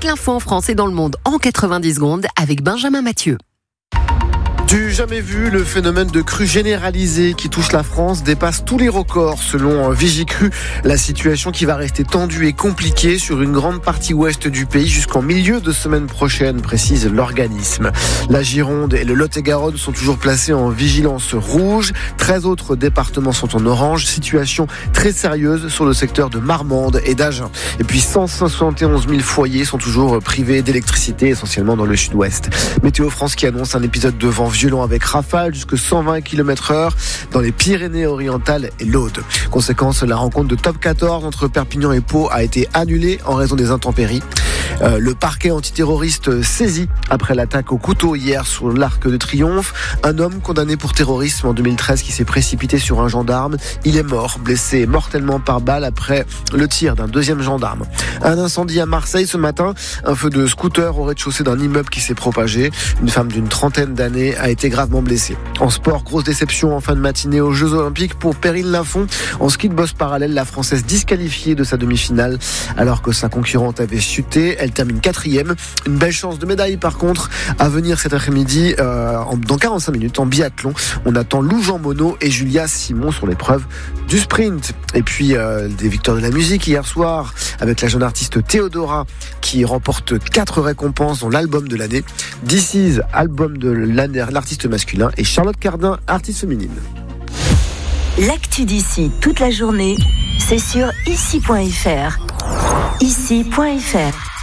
toute l'info en France et dans le monde en 90 secondes avec Benjamin Mathieu. Du jamais vu, le phénomène de crue généralisée qui touche la France dépasse tous les records selon Vigicru. La situation qui va rester tendue et compliquée sur une grande partie ouest du pays jusqu'en milieu de semaine prochaine, précise l'organisme. La Gironde et le Lot-et-Garonne sont toujours placés en vigilance rouge. 13 autres départements sont en orange. Situation très sérieuse sur le secteur de Marmande et d'Agen. Et puis 171 000 foyers sont toujours privés d'électricité, essentiellement dans le sud-ouest. Météo France qui annonce un épisode de vent violent avec rafales jusqu'à 120 km/h dans les Pyrénées-Orientales et l'Aude. Conséquence, la rencontre de top 14 entre Perpignan et Pau a été annulée en raison des intempéries. Le parquet antiterroriste saisi après l'attaque au couteau hier sur l'Arc de Triomphe. Un homme condamné pour terrorisme en 2013 qui s'est précipité sur un gendarme. Il est mort, blessé mortellement par balle après le tir d'un deuxième gendarme. Un incendie à Marseille ce matin. Un feu de scooter au rez-de-chaussée d'un immeuble qui s'est propagé. Une femme d'une trentaine d'années a été gravement blessée. En sport, grosse déception en fin de matinée aux Jeux Olympiques pour Perrine Lafont. En ski de boss parallèle, la Française disqualifiée de sa demi-finale alors que sa concurrente avait chuté. Elle termine 4e. Une belle chance de médaille par contre à venir cet après-midi dans 45 minutes en biathlon. On attend Lou Jean Monod et Julia Simon sur l'épreuve du sprint. Et puis des victoires de la musique hier soir avec la jeune artiste Théodora qui remporte 4 récompenses dans l'album de l'année. This Is, album de l'année, l'artiste masculin, et Charlotte Cardin, artiste féminine. L'actu d'ici toute la journée, c'est sur ici.fr. Ici.fr.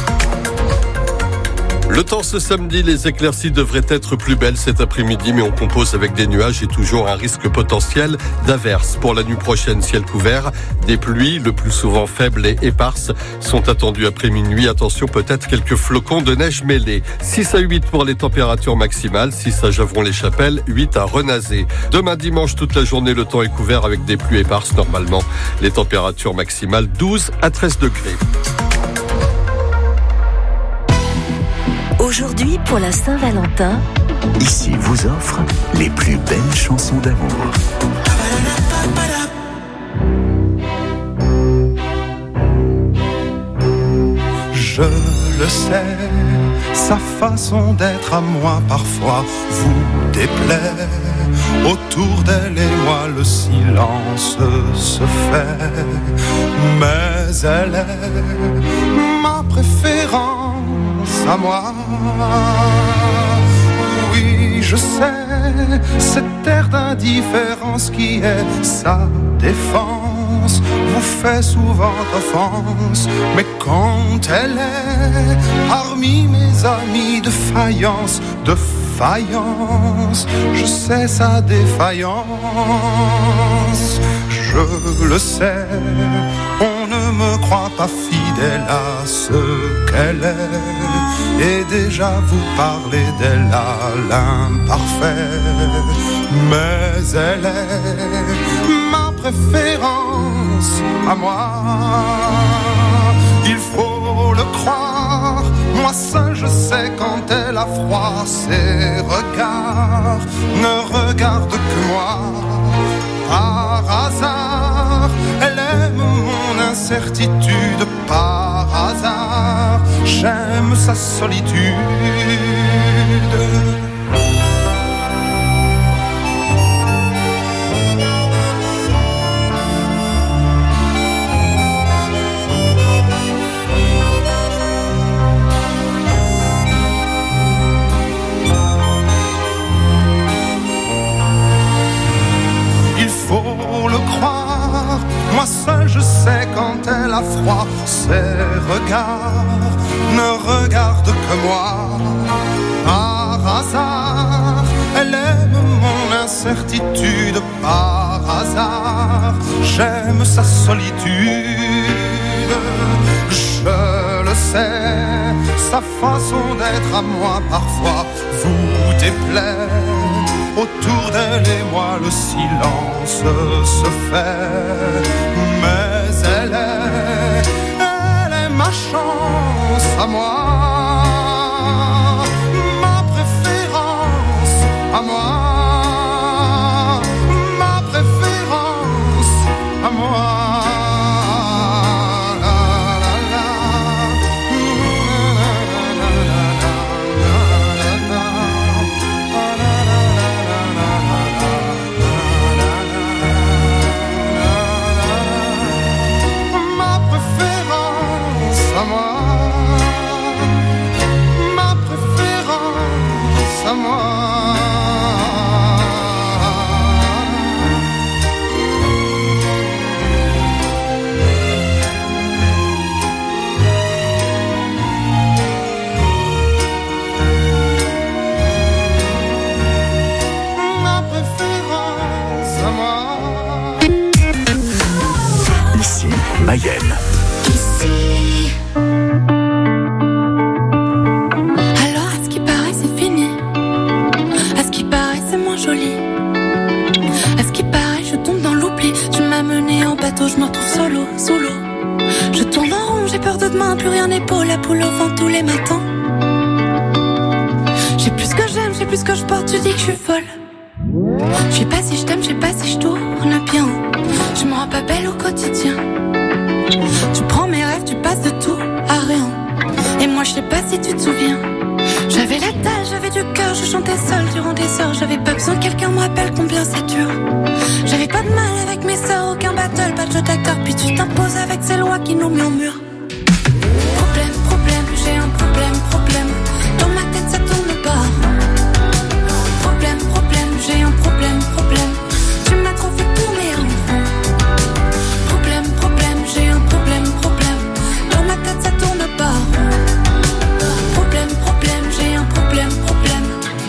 Le temps ce samedi, les éclaircies devraient être plus belles cet après-midi, mais on compose avec des nuages et toujours un risque potentiel d'averses. Pour la nuit prochaine, ciel couvert, des pluies, le plus souvent faibles et éparses, sont attendues après minuit. Attention, peut-être quelques flocons de neige mêlés. 6 à 8 pour les températures maximales, 6 à Javron-les-Chapelles, 8 à Renazé. Demain dimanche, toute la journée, le temps est couvert avec des pluies éparses normalement. Les températures maximales 12 à 13 degrés. Aujourd'hui, pour la Saint-Valentin, Ici vous offre les plus belles chansons d'amour. Je le sais, sa façon d'être à moi parfois vous déplaît. Autour d'elle et moi le silence se fait. Mais elle est ma préférence à moi. Oui, je sais, cette air d'indifférence qui est sa défense vous fait souvent offense. Mais quand elle est parmi mes amis de faïence, je sais sa défaillance. Je le sais, on ne me croit pas fidèle à ce qu'elle est. Et déjà vous parlez d'elle à l'imparfait. Mais elle est ma préférence à moi. Il faut le croire, moi seul je sais quand elle a froid. Ses regards ne regardent que moi. Par hasard, elle aime mon incertitude. Par hasard, j'aime sa solitude. Moi seul je sais quand elle a froid. Ses regards ne regardent que moi. Par hasard, elle aime mon incertitude. Par hasard, j'aime sa solitude. Je le sais, sa façon d'être à moi parfois vous déplaît. Autour d'elle et moi le silence se fait. Mais elle est ma chance à moi. Ma préférence à moi. Ma préférence à moi. La, la, la. de main, plus rien n'épaule, la poule au vent tous les matins. J'ai plus ce que j'aime, j'ai plus ce que je porte, tu dis que je suis folle. Je sais pas si je t'aime, je sais pas si je tourne bien. Je me rends pas belle au quotidien. Tu prends mes rêves, tu passes de tout à rien. Et moi je sais pas si tu te souviens. J'avais la dalle, j'avais du cœur, je chantais seule durant des heures. J'avais pas besoin que quelqu'un me rappelle combien c'est dur. J'avais pas de mal avec mes sœurs, aucun battle, pas de jeu d'acteur. Puis tu t'imposes avec ces lois qui nous murmurent. Problème, problème, j'ai un problème, problème. Dans ma tête ça tourne pas. Problème, problème, j'ai un problème, problème. Tu m'as trop fait tourner en rond. Problème, problème, j'ai un problème, problème. Dans ma tête ça tourne pas. Problème, problème, j'ai un problème, problème.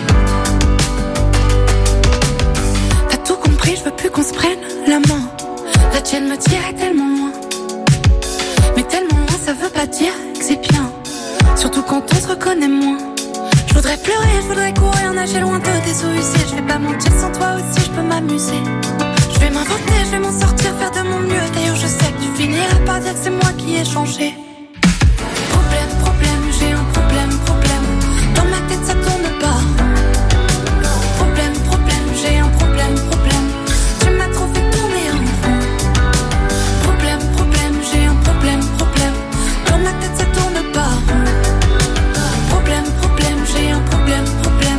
T'as tout compris, je veux plus qu'on se prenne la main. La tienne me tirait tellement loin. Mais tellement loin ça veut pas dire que c'est bien. Surtout quand on se reconnaît moins. Je voudrais pleurer, je voudrais courir, nager loin de tes suicides. Je vais pas mentir, sans toi aussi je peux m'amuser. Je vais m'inventer, je vais m'en sortir, faire de mon mieux. D'ailleurs je sais que tu finiras par dire que c'est moi qui ai changé. Problème, problème, j'ai un problème, problème. Dans ma tête ça tourne pas. Problème, problème, j'ai un problème, problème. Tu m'as trop fait tourner en rond. Problème, problème, j'ai un problème, problème. Dans ma tête ça tourne pas. Problème, problème, j'ai un problème, problème.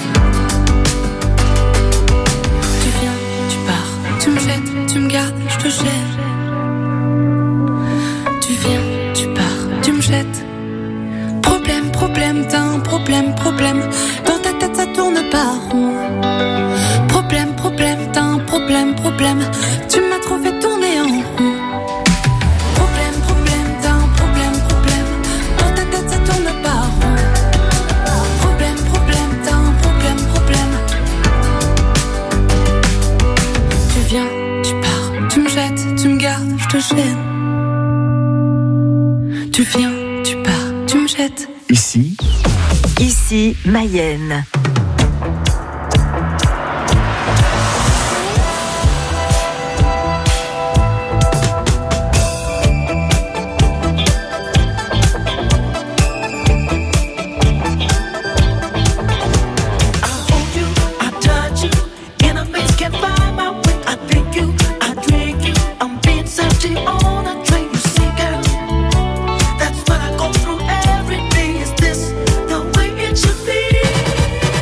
Tu viens, tu pars, tu me jettes, tu me gardes, je te jette. Tu viens, tu pars, tu me jettes. Problème, problème, t'as un problème, problème. Dans ta tête ça tourne pas rond. Problème, problème, t'as un problème, problème. Tu m'as trop fait tourner en rond. Problème, problème, t'as un problème, problème. Dans ta tête ça tourne pas rond. Problème, problème, t'as un problème, problème. Tu viens, tu pars, tu me jettes, tu me gardes, je te gêne. Tu viens, tu pars, tu me jettes. Ici, Mayenne. That's what I go through every day. Is this the way it should be?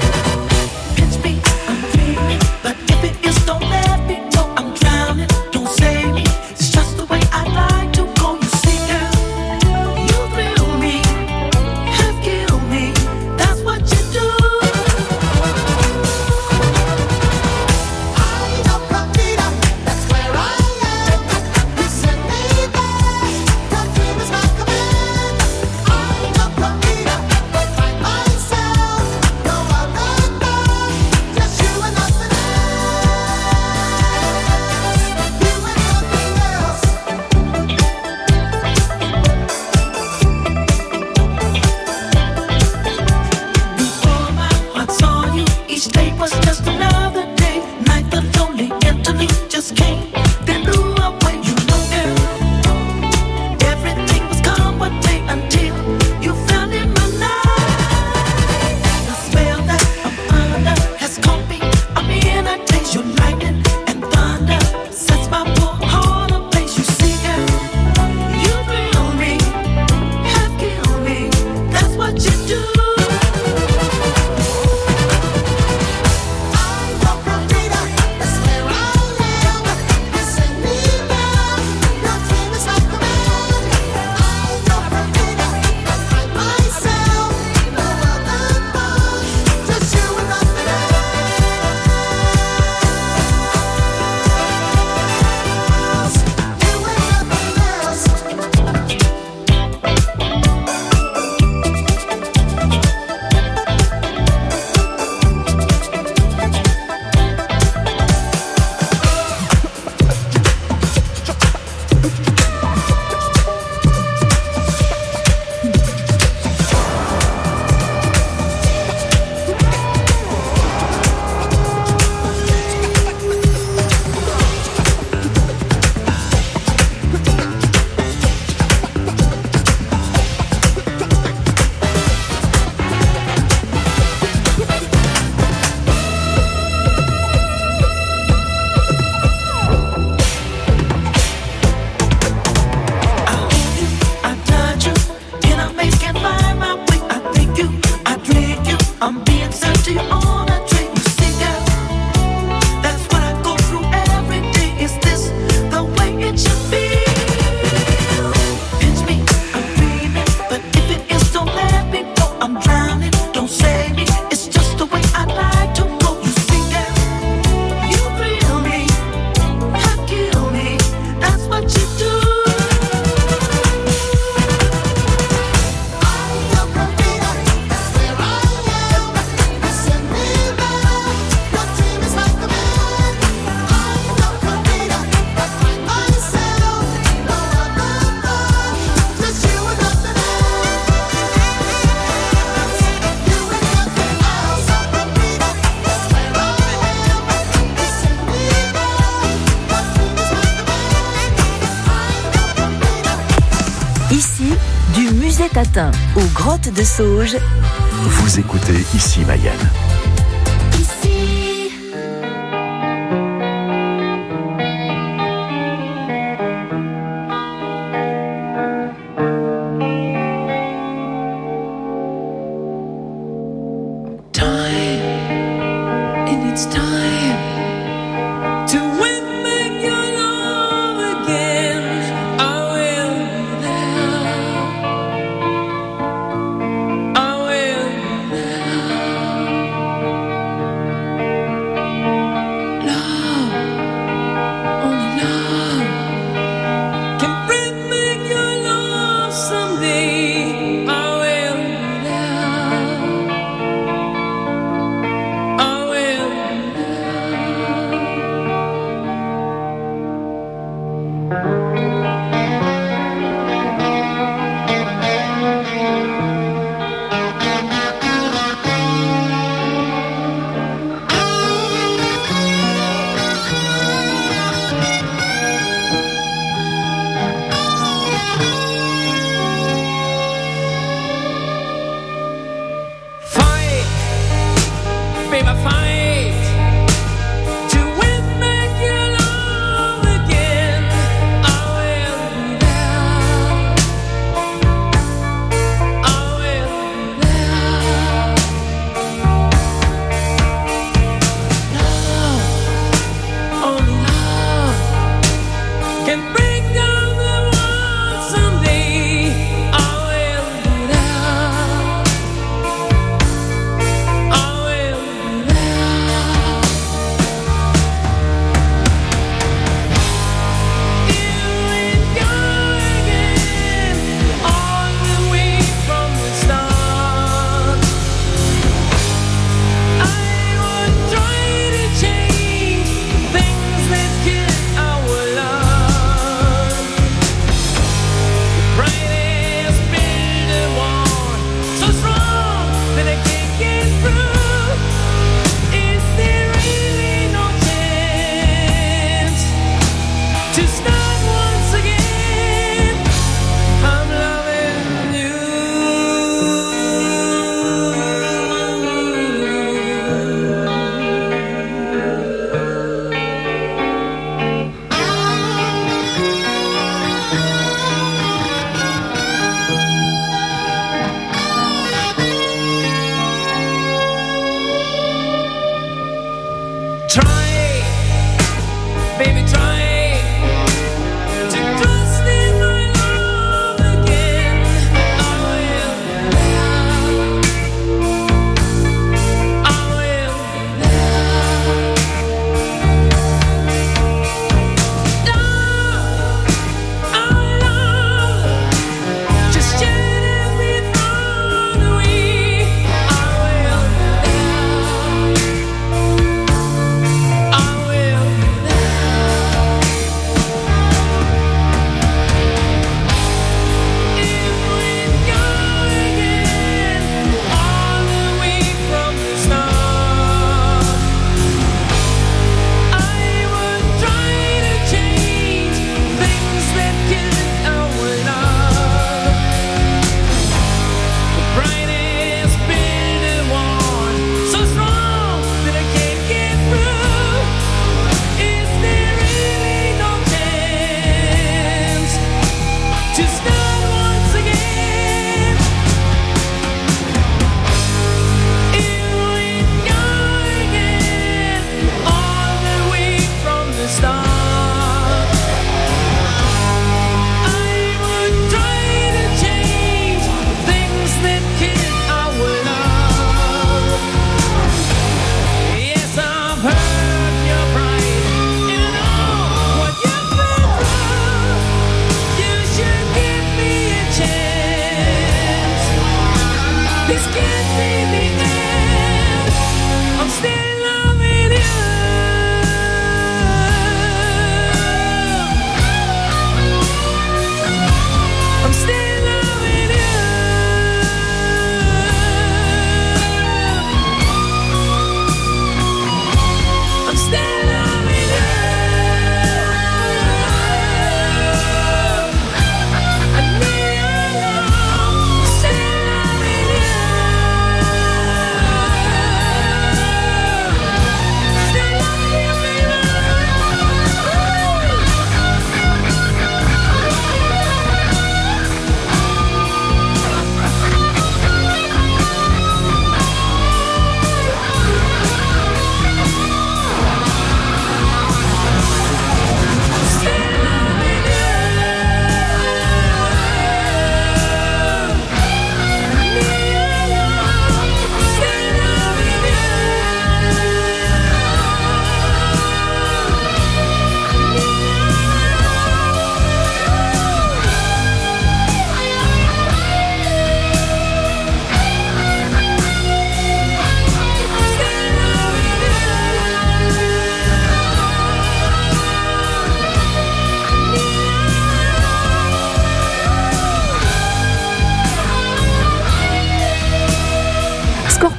Ici, du musée Tatin aux grottes de Sauges. Vous écoutez ici Mayenne.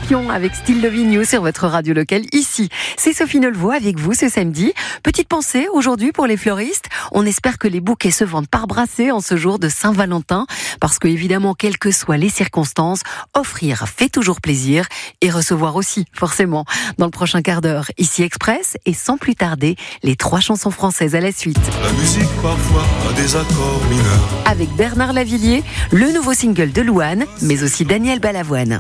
Champion avec Still Loving You sur votre radio locale ici. C'est Sophie Nelvaux avec vous ce samedi. Petite pensée aujourd'hui pour les fleuristes. On espère que les bouquets se vendent par brassée en ce jour de Saint-Valentin parce que évidemment, quelles que soient les circonstances, offrir fait toujours plaisir et recevoir aussi, forcément. Dans le prochain quart d'heure, ici Express et sans plus tarder, les 3 chansons françaises à la suite. La musique parfois a des accords mineurs. Avec Bernard Lavillier, le nouveau single de Louane, mais aussi Daniel Balavoine.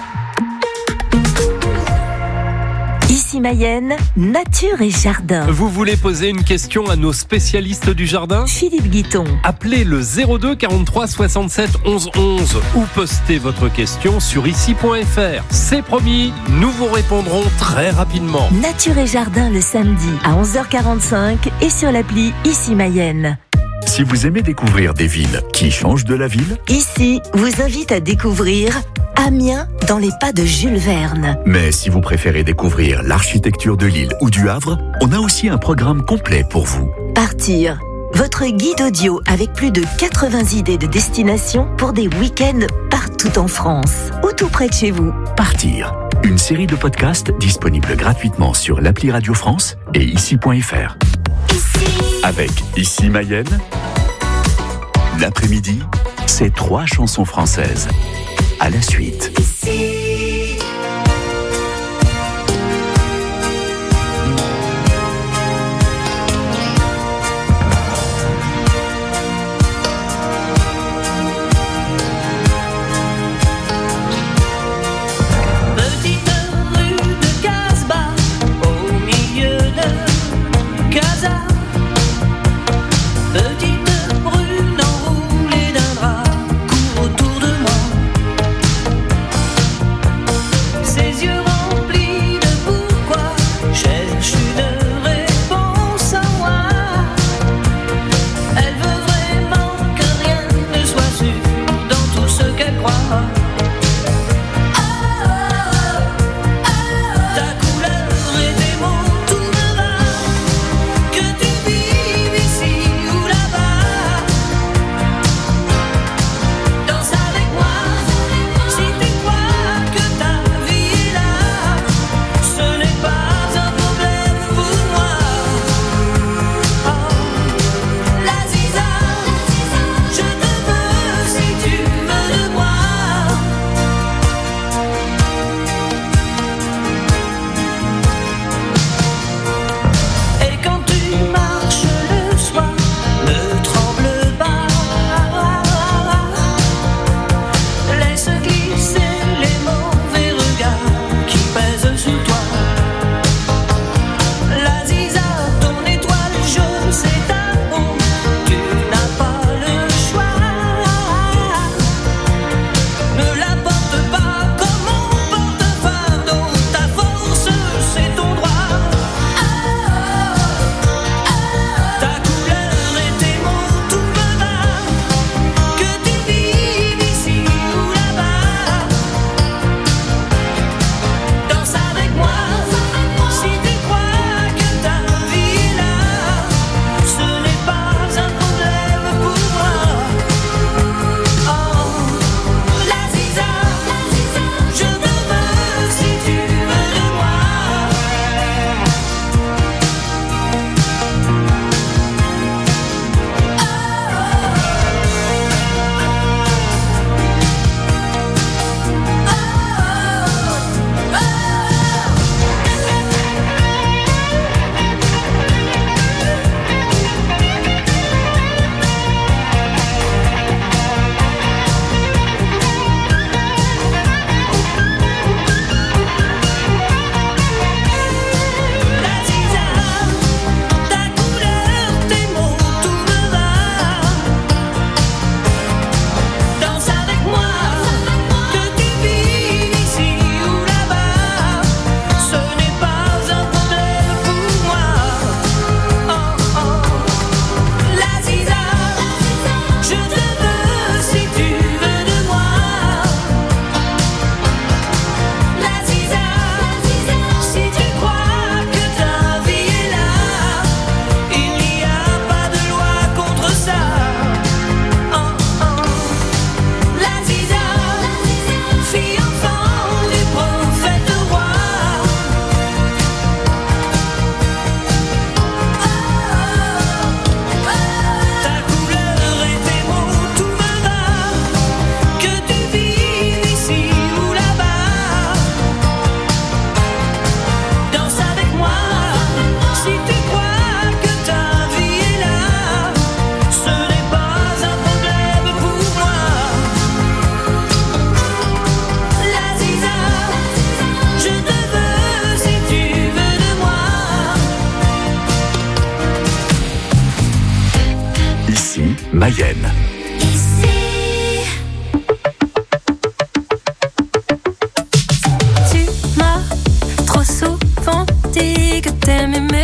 Ici Mayenne, nature et jardin. Vous voulez poser une question à nos spécialistes du jardin ? Philippe Guiton. Appelez le 02 43 67 11 11 ou postez votre question sur ici.fr. C'est promis, nous vous répondrons très rapidement. Nature et jardin le samedi à 11h45 et sur l'appli Ici Mayenne. Si vous aimez découvrir des villes qui changent de la ville, Ici vous invite à découvrir Amiens dans les pas de Jules Verne. mais si vous préférez découvrir l'architecture de Lille ou du Havre, on a aussi un programme complet pour vous. Partir. Votre guide audio avec plus de 80 idées de destinations pour des week-ends partout en France ou tout près de chez vous. Partir. Une série de podcasts disponibles gratuitement sur l'appli Radio France et ici.fr. Avec Ici Mayenne, l'après-midi, c'est 3 chansons françaises. À la suite. Petite rue de Casbah, au milieu de Casa. Petite brune enroulée d'un drap court autour de moi.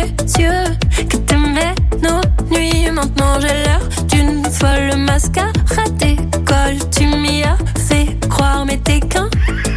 yeux que t'aimais nos nuits. Maintenant j'ai l'air d'une folle mascarade. Colle, tu m'y as fait croire, mais t'es qu'un.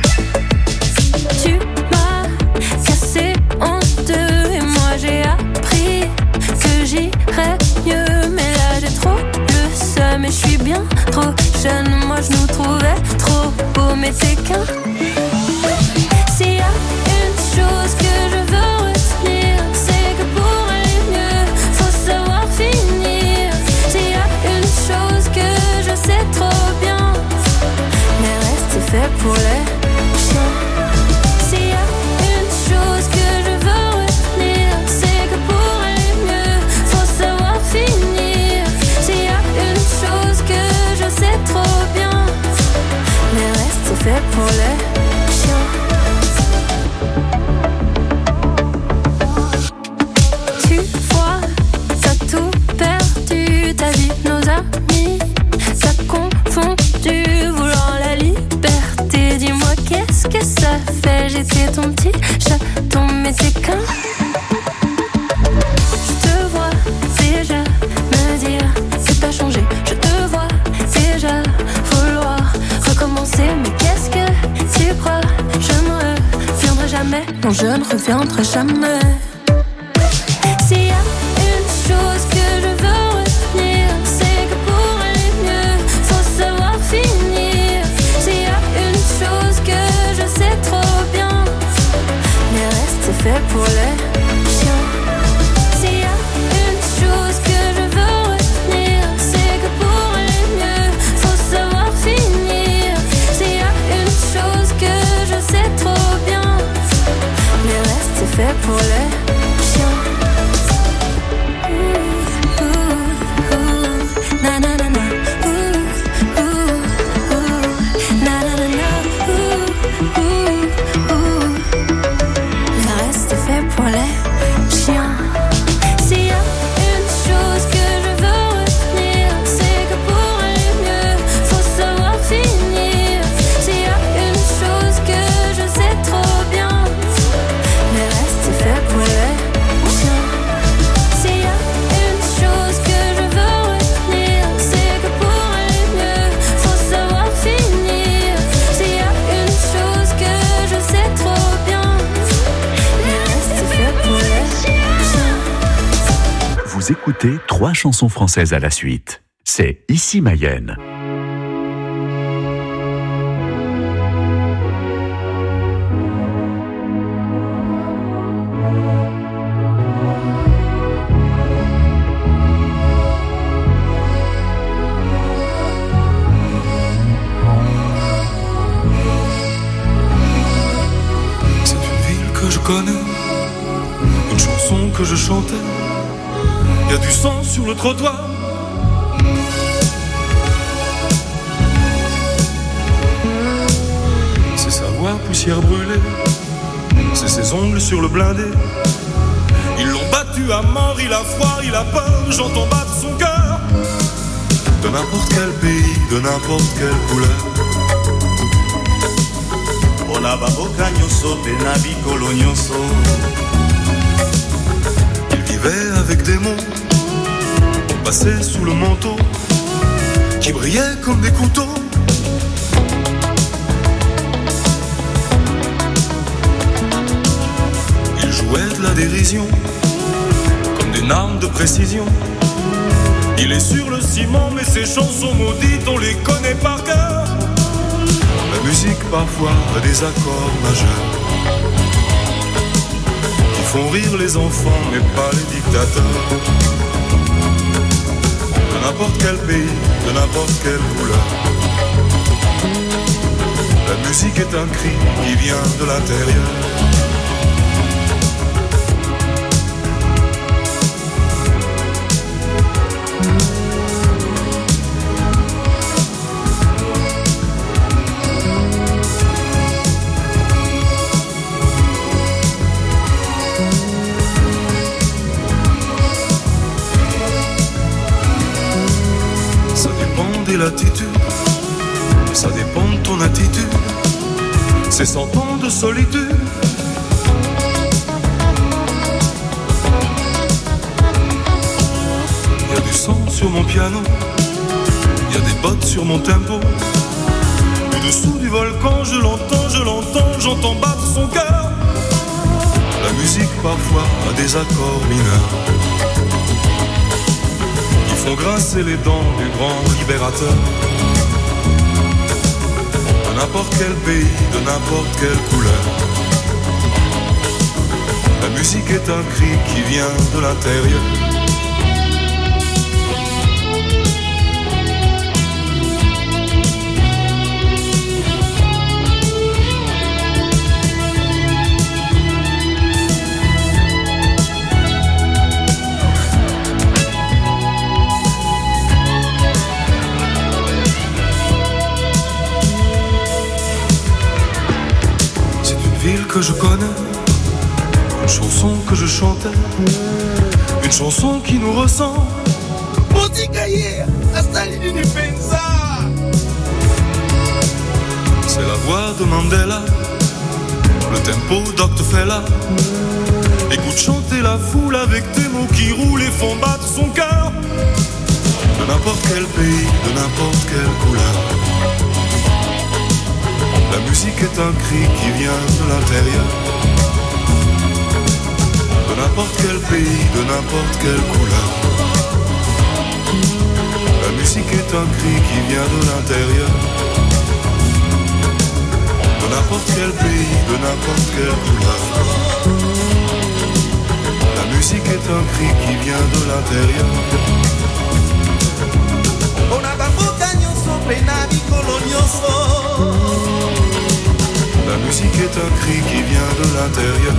Tu m'as cassé en deux et moi j'ai appris que j'irais mieux. Mais là j'ai trop le seum et je suis bien trop jeune. Moi je nous trouvais trop beaux, mais t'es qu'un. S'il y a une chose que je veux retenir, c'est que pour aller mieux, faut savoir finir. S'il y a une chose que je sais trop bien, mais reste fait pour les chiens. S'il y a une chose que je veux retenir, c'est que pour aller mieux, faut savoir finir. S'il y a une chose que je sais trop bien, mais reste fait pour les chiens. Tu vois, t'as tout perdu, ta vie, nos amis, t'as confondu, voulant la liberté. Dis-moi qu'est-ce que ça fait, j'étais ton petit chaton, mais t'es qu'un. Je te vois déjà me dire que t'as changé. Je te vois déjà vouloir recommencer, mais qu'est-ce que tu crois? Je ne reviendrai jamais, non je ne reviendrai jamais. S'il y a une chose que je veux retenir, c'est que pour aller mieux, faut savoir finir. S'il y a une chose que je sais trop bien, mais reste fait pour les chiens. S'il y a une chose que je veux retenir, c'est que pour aller mieux, faut savoir finir. S'il y a une chose que je sais trop bien, mais reste fait pour les chiens. Na na na na, na na na na, le reste est fait pour les chiens. S'il y a une chose que je veux retenir, c'est que pour aller mieux, faut savoir finir. S'il y a une chose que je sais trop bien, le reste est fait pour les chiens. S'il y a une chose que je veux retenir, c'est que pour aller mieux, faut savoir finir. S'il y a une chose que je sais trop bien, le reste est fait pour les chiens. Vous écoutez 3 chansons françaises à la suite. C'est Ici Mayenne. C'est une ville que je connais, une chanson que je chantais. Y a du sang sur le trottoir. C'est sa voix poussière brûlée, c'est ses ongles sur le blindé. Ils l'ont battu à mort, il a froid, il a peur, j'entends battre son cœur. De n'importe quel pays, de n'importe quelle couleur. Ona baboka nyonso pe na bikolo nyonso. Il vivait avec des mots passés sous le manteau, qui brillaient comme des couteaux. Il jouait de la dérision comme d'une arme de précision. Il est sur le ciment, mais ses chansons maudites, on les connaît par cœur. La musique parfois a des accords majeurs qui font rire les enfants, mais pas les dictateurs. De n'importe quel pays, de n'importe quelle couleur. La musique est un cri qui vient de l'intérieur. L'attitude, ça dépend de ton attitude. C'est 100 ans de solitude. sang sur mon piano, il y a des bottes sur mon tempo. Au-dessous du volcan, je l'entends, j'entends battre son cœur. La musique parfois a des accords mineurs qui font grincer les dents du grand libérateur. De n'importe quel pays, de n'importe quelle couleur, la musique est un cri qui vient de l'intérieur. Que je connais, une chanson que je chantais, une chanson qui nous ressemble. C'est la voix de Mandela, le tempo Dr. Fella. Écoute chanter la foule avec des mots qui roulent et font battre son cœur. De n'importe quel pays, de n'importe quelle couleur, la musique est un cri qui vient de l'intérieur. De n'importe quel pays, de n'importe quelle couleur, la musique est un cri qui vient de l'intérieur. De n'importe quel pays, de n'importe quelle couleur, la musique est un cri qui vient de l'intérieur. La musique est un cri qui vient de l'intérieur.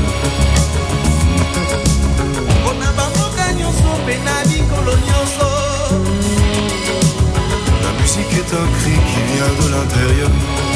La musique est un cri qui vient de l'intérieur.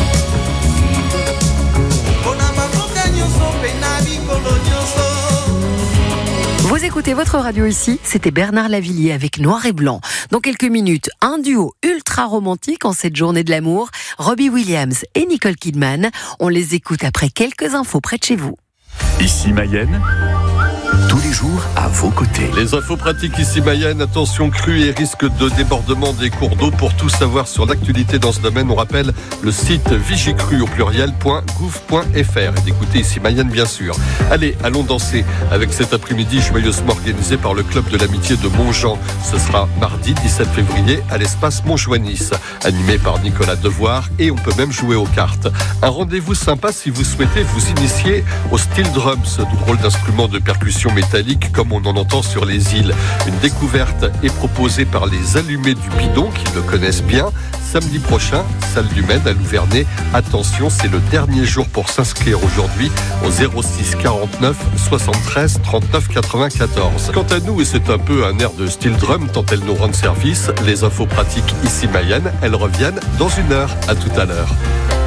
Vous écoutez votre radio ici, c'était Bernard Lavillier avec Noir et Blanc. Dans quelques minutes, un duo ultra romantique en cette journée de l'amour, Robbie Williams et Nicole Kidman. On les écoute après quelques infos près de chez vous. Ici Mayenne, tous les jours à vos côtés. Les infos pratiques ici Mayenne, attention crue et risque de débordement des cours d'eau. Pour tout savoir sur l'actualité dans ce domaine, on rappelle le site vigicru au pluriel.gouv.fr et d'écouter ici Mayenne bien sûr. Allez, allons danser avec cet après-midi joyeusement organisé par le club de l'amitié de Montjean. Ce sera mardi 17 février à l'espace Montjoie-Nice, animé par Nicolas Devoir, et on peut même jouer aux cartes. Un rendez-vous sympa si vous souhaitez vous initier au steel drum, ce drôle d'instrument de percussion métallique comme on en entend sur les îles. Une découverte est proposée par les Allumés du Bidon qui le connaissent bien. Samedi prochain, salle du Maine à Louvernay. Attention, c'est le dernier jour pour s'inscrire aujourd'hui au 06 49 73 39 94. Quant à nous, et c'est un peu un air de steel drum tant elles nous rendent service, les infos pratiques ici Mayenne, elles reviennent dans une heure. À tout à l'heure.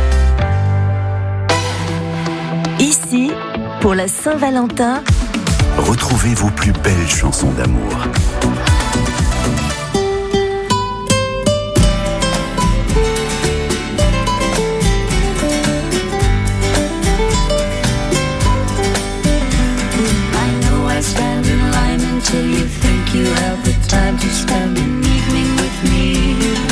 Ici, pour la Saint-Valentin, retrouvez vos plus belles chansons d'amour. Until you think you have the time to spend an evening with me.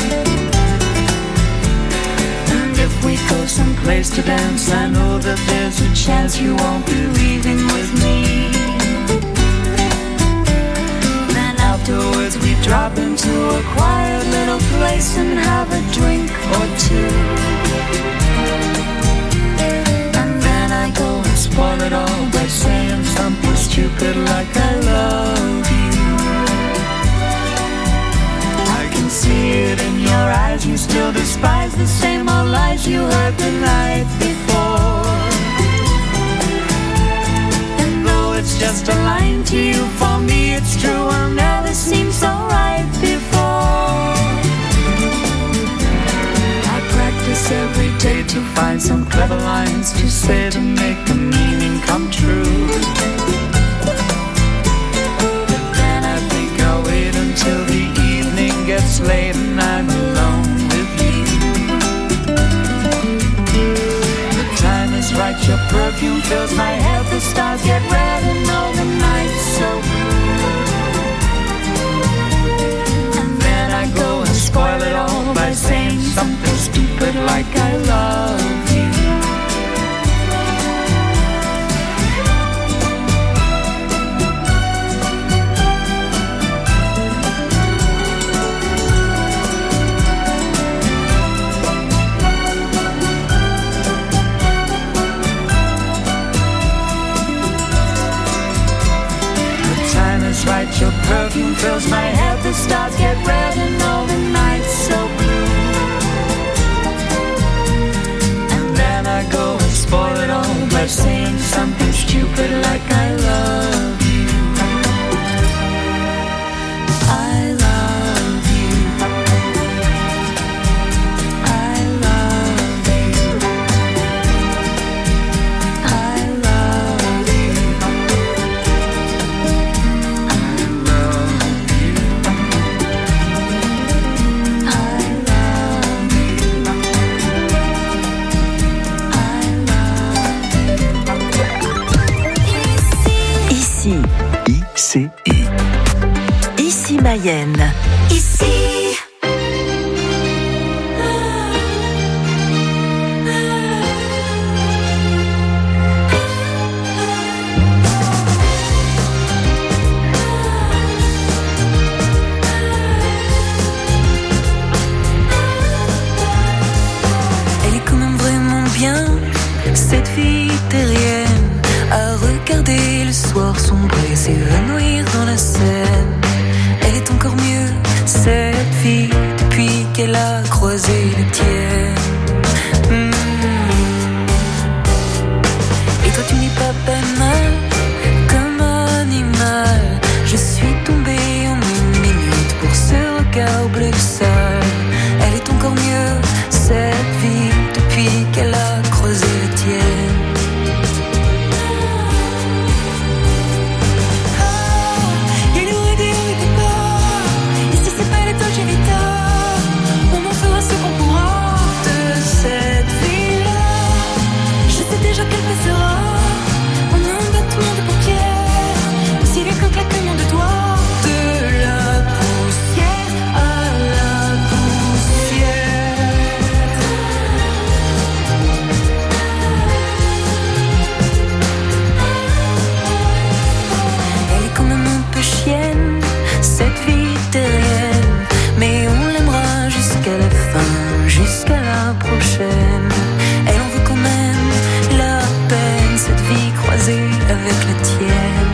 And if we go someplace to dance, I know that there's a chance you won't be leaving with me. Then afterwards we drop into a quiet little place and have a drink or two. And then I go and spoil it all by saying something stupid like I love you. I can see it in your eyes, you still despise the same old lies you heard the night before. And though it's just a line to you, for me it's true, I'll never seem so right before. I practice every day to find some clever lines to say to make the meaning come true. Till the evening gets late and I'm alone with you. The time is right, your perfume fills my head. The stars get red and all the night's so blue. like I love you. Right, your perfume fills my head, the stars get red and all the nights so blue. And then I go and spoil it all by saying something stupid like I love you. I love you. I love you. I love you. ICI. Ici Mayenne. Ici. Elle est quand même vraiment bien, cette fille terrienne, à regarder le soir sombrer, s'évanouir dans la Seine. Elle est encore mieux, cette fille, depuis qu'elle a croisé la tienne. Et toi tu n'es pas banal, comme animal. Je suis tombée en une minute pour ce regard bleu sale. Elle est encore mieux, cette fille, depuis qu'elle a croisé la tienne. Jusqu'à la prochaine. Elle en veut quand même la peine, cette vie croisée avec la tienne.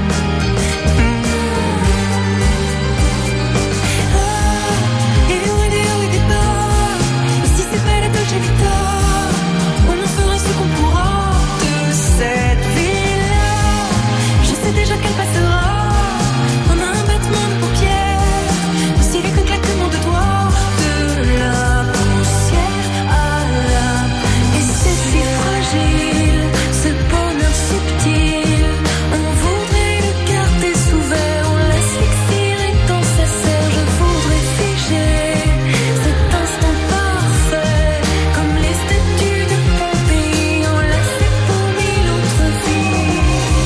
Et loin des départ, si c'est pas la Dolce Vita, on en fera ce qu'on pourra de cette vie-là. Je sais déjà qu'elle passera en un battement de paupières, aussi vite qu'un claquement de doigts. De la ce bonheur subtil, on voudrait le garder sous verre, on laisse l'expirer dans sa serre. Je voudrais figer cet instant parfait, comme les statues de Pompéi, enlacées pour mille autres vies.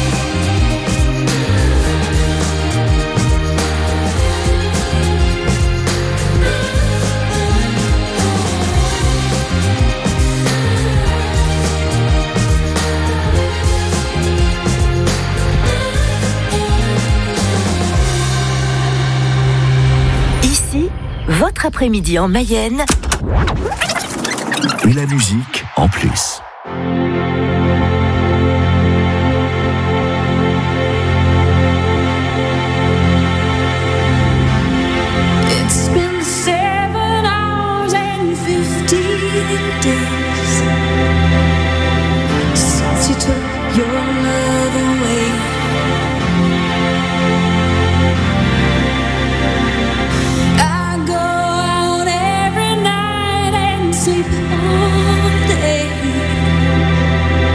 Votre après-midi en Mayenne. Et la musique en plus. It's been 7 hours and 15 days since you took your love away. Sleep all day.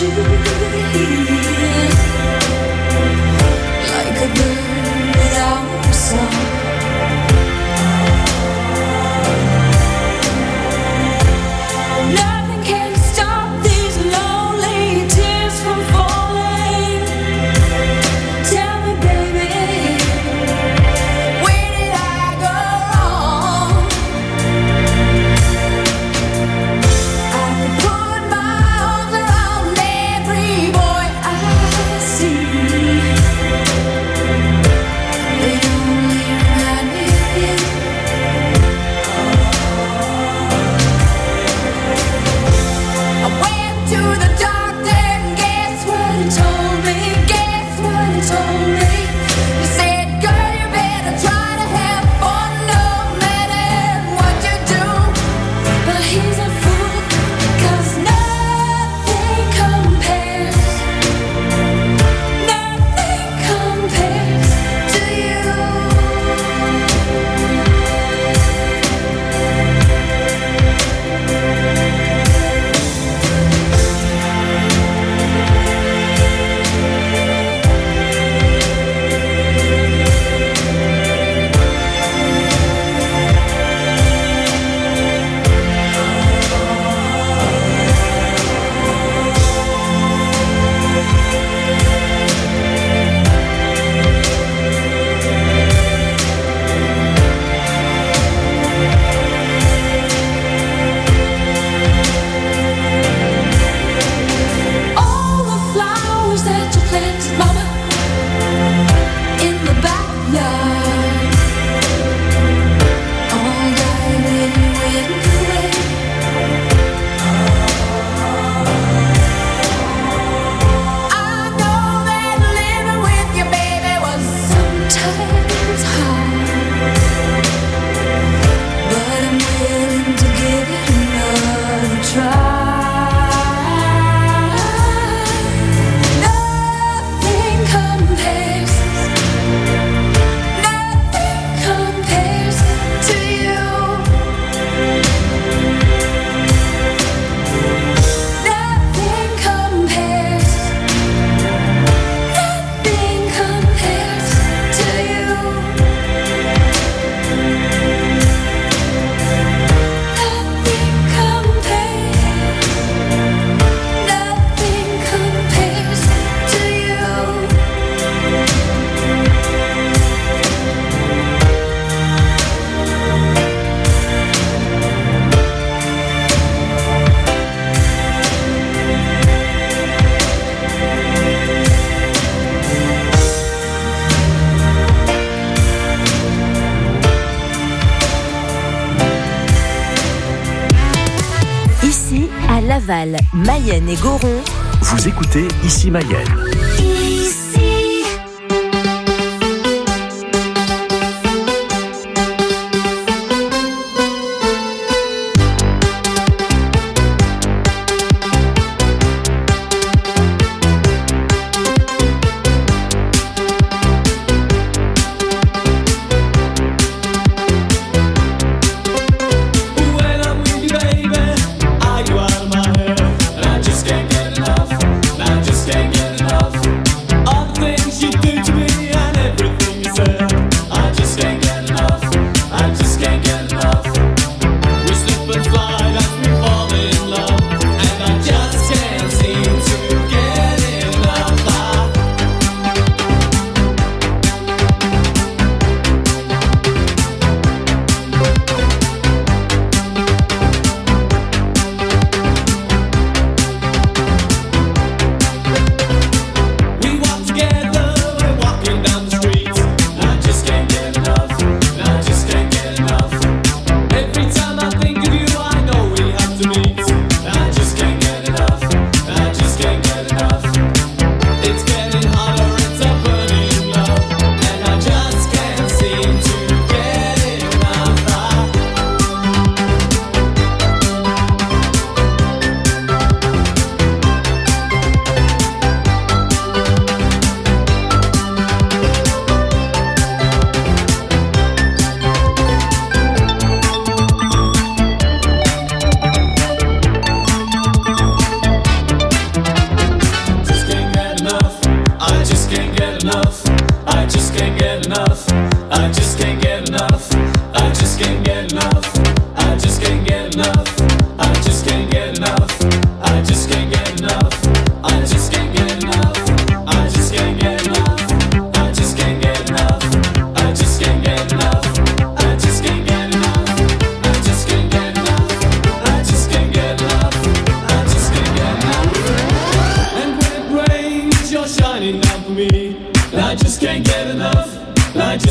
Laval, Mayenne et Goron. Vous écoutez Ici Mayenne. Just can't get enough.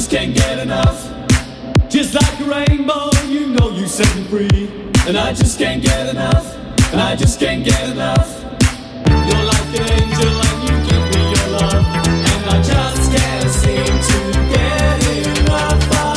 just can't get enough. Just like a rainbow, you know you set me free. And I just can't get enough. And I just can't get enough. You're like an angel and you give me your love. And I just can't seem to get enough.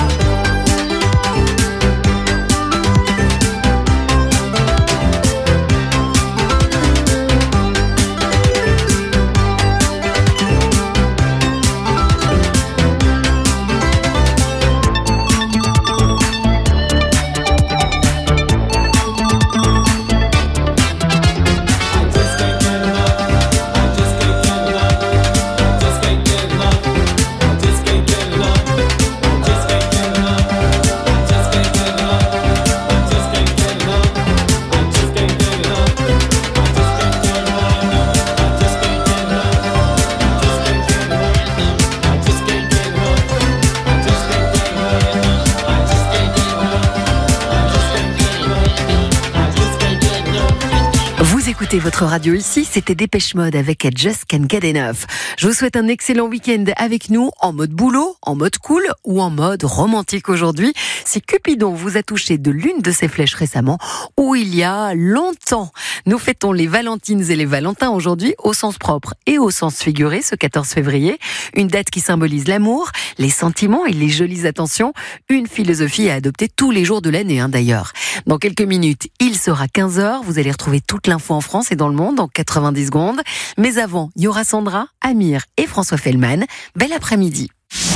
Écoutez votre radio ici, c'était Dépêche Mode avec Just Can't Get Enough. Je vous souhaite un excellent week-end avec nous, en mode boulot, en mode cool ou en mode romantique aujourd'hui. Si Cupidon vous a touché de l'une de ses flèches récemment, ou il y a longtemps. Nous fêtons les Valentines et les Valentins aujourd'hui, au sens propre et au sens figuré, ce 14 février. Une date qui symbolise l'amour, les sentiments et les jolies attentions. Une philosophie à adopter tous les jours de l'année, d'ailleurs. Dans quelques minutes, il sera 15h. Vous allez retrouver toute l'info en France et dans le monde en 90 secondes. Mais avant, il y aura Sandra, Amir et François Fellman. Bel après-midi.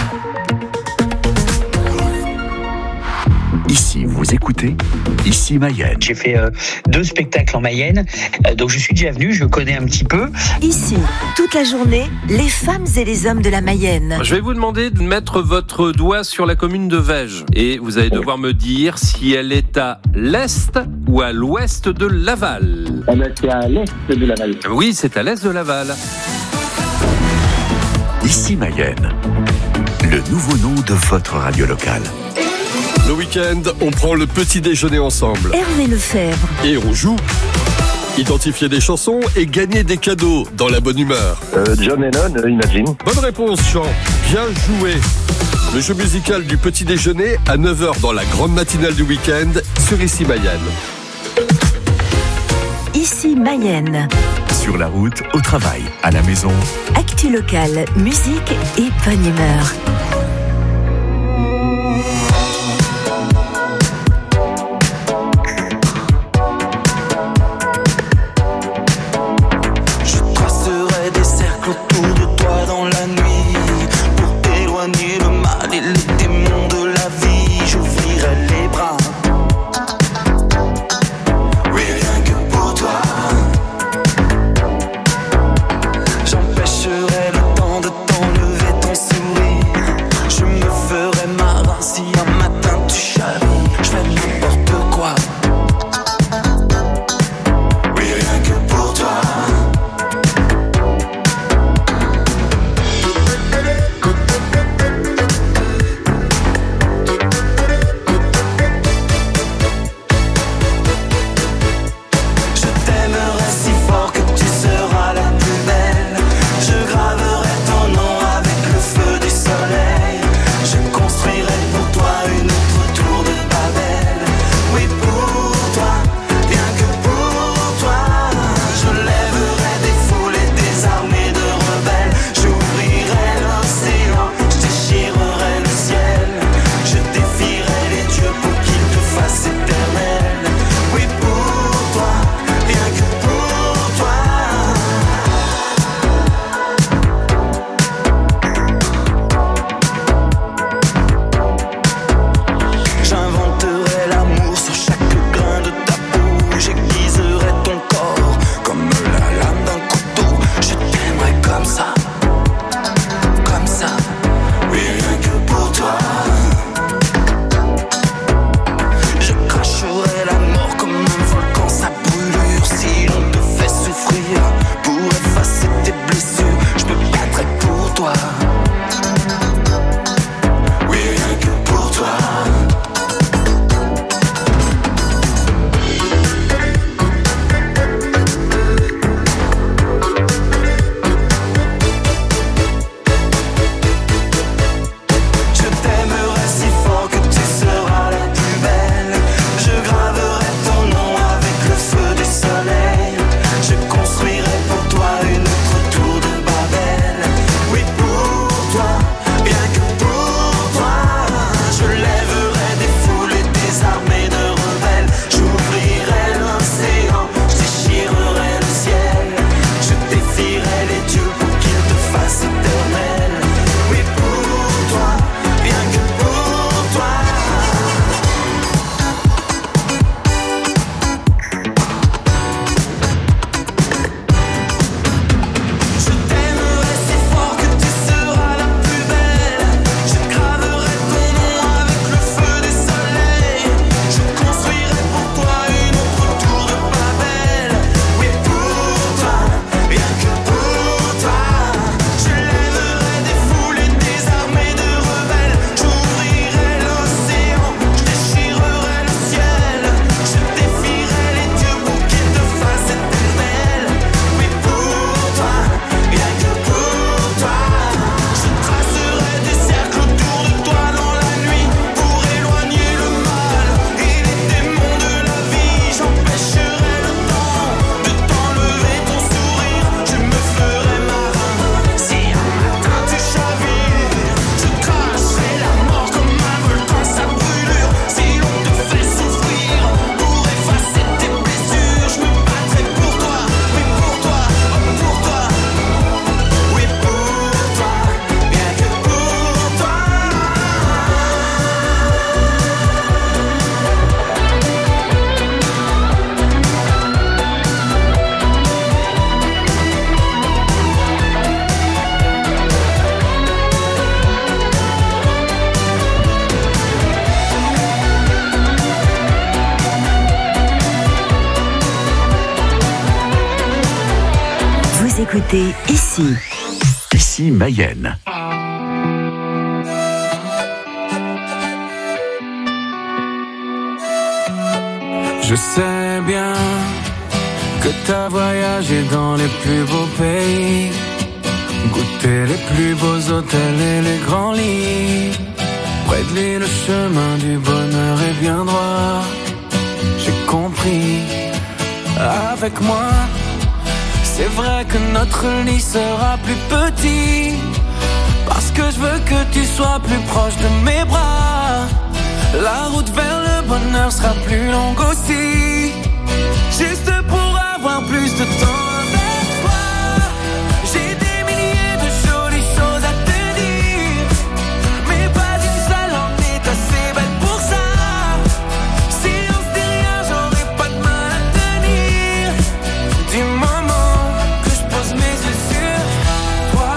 Ici, vous écoutez Ici Mayenne. J'ai fait 2 spectacles en Mayenne, donc je suis déjà venu, je connais un petit peu. Ici, toute la journée, les femmes et les hommes de la Mayenne. Je vais vous demander de mettre votre doigt sur la commune de Vège. Et vous allez devoir me dire si elle est à l'est ou à l'ouest de Laval. C'est à l'est de Laval. Oui, c'est à l'est de Laval. Ici Mayenne, le nouveau nom de votre radio locale. Le week-end, on prend le petit déjeuner ensemble. Hervé Lefebvre. Et on joue. Identifier des chansons et gagner des cadeaux dans la bonne humeur. John Lennon, Imagine. Bonne réponse, Jean. Bien joué. Le jeu musical du petit déjeuner à 9h dans la grande matinale du week-end sur Ici Mayenne. Ici Mayenne. Sur la route, au travail, à la maison. Actu locale, musique et bonne humeur. Vous écoutez ici. Ici Mayenne. Je sais bien que t'as voyagé dans les plus beaux pays, goûté les plus beaux hôtels et les grands lits. Près de lui, le chemin du bonheur est bien droit. J'ai compris. Avec moi, c'est vrai que notre lit sera plus petit, parce que je veux que tu sois plus proche de mes bras. La route vers le bonheur sera plus longue aussi, juste pour avoir plus de temps avec toi. J'ai des milliers de jolies choses à te dire, mais pas une seule en est assez belle pour ça. Si on se dit rien, j'aurais pas de mal à tenir. Du moment que je pose mes yeux sur toi,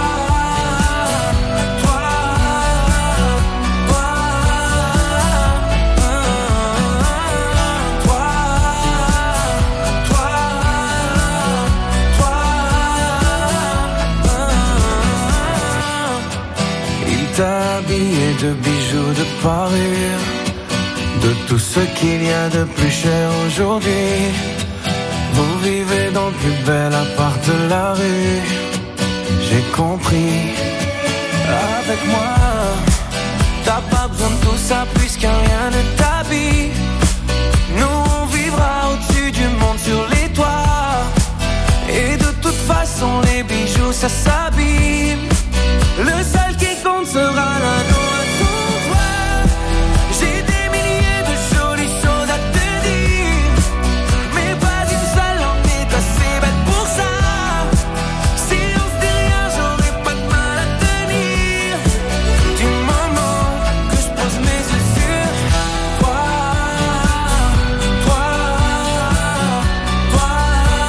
habillé de bijoux, de parures, de tout ce qu'il y a de plus cher aujourd'hui. Vous vivez dans le plus bel appart de la rue. J'ai compris. Avec moi, t'as pas besoin de tout ça puisque rien ne t'habille. Nous on vivra au-dessus du monde sur les toits, et de toute façon les bijoux ça s'abîme. Le seul qui compte sera l'anneau à ton doigt. J'ai des milliers de jolies choses à te dire, mais pas une seule en est assez belle pour ça. Si on se dit rien, j'aurais pas de mal à tenir. Du moment que je pose mes yeux sur toi, toi, toi,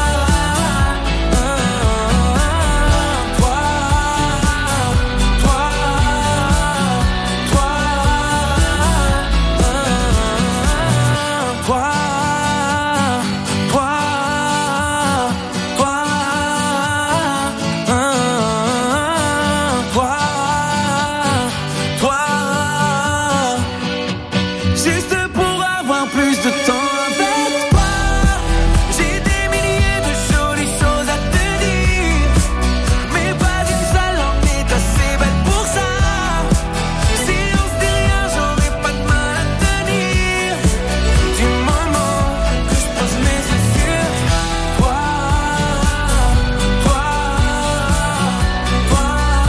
juste pour avoir plus de temps avec toi. J'ai des milliers de jolies choses à te dire, mais pas une seule en est assez belle pour ça. Si on se dit rien, j'aurais pas de mal à tenir. Du moment que je pose mes yeux sur toi, toi, toi,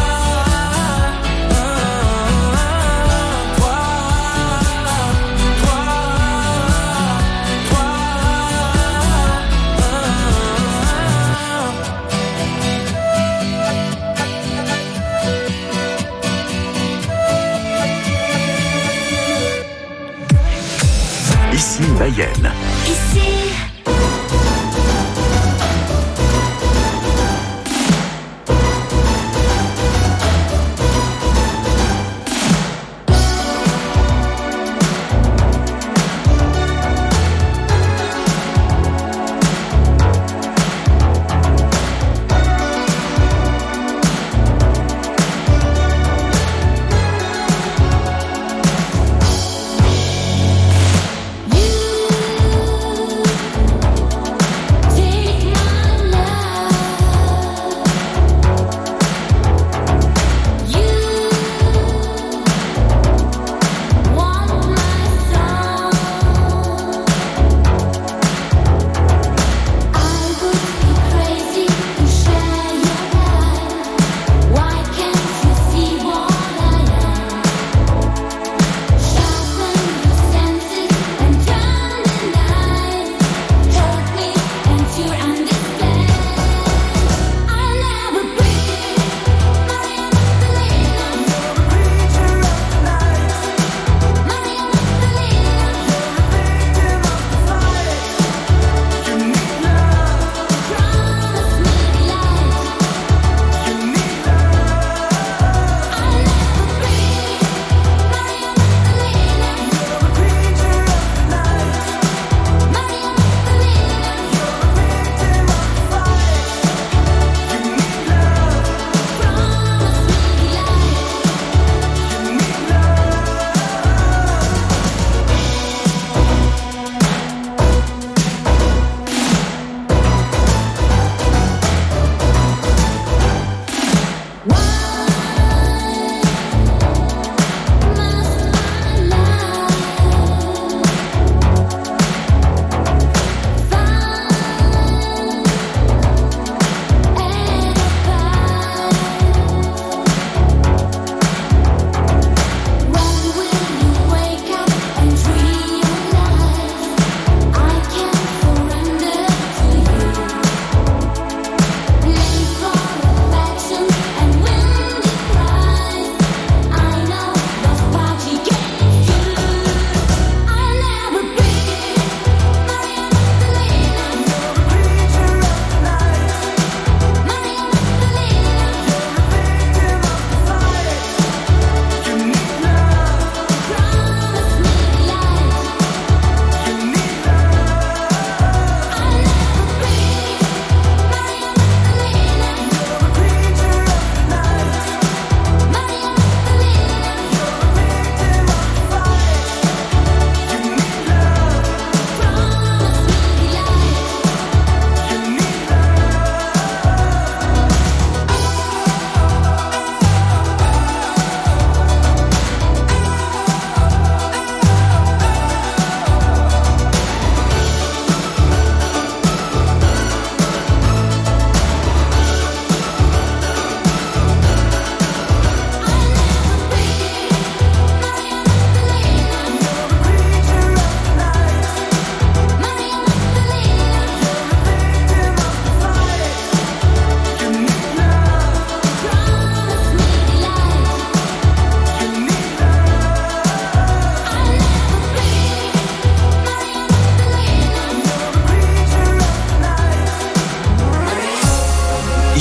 Ici Mayenne. Ici.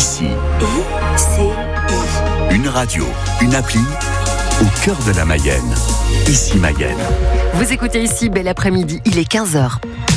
Ici. I-C-I. Une radio, une appli au cœur de la Mayenne. Ici Mayenne. Vous écoutez ici, bel après-midi, il est 15h.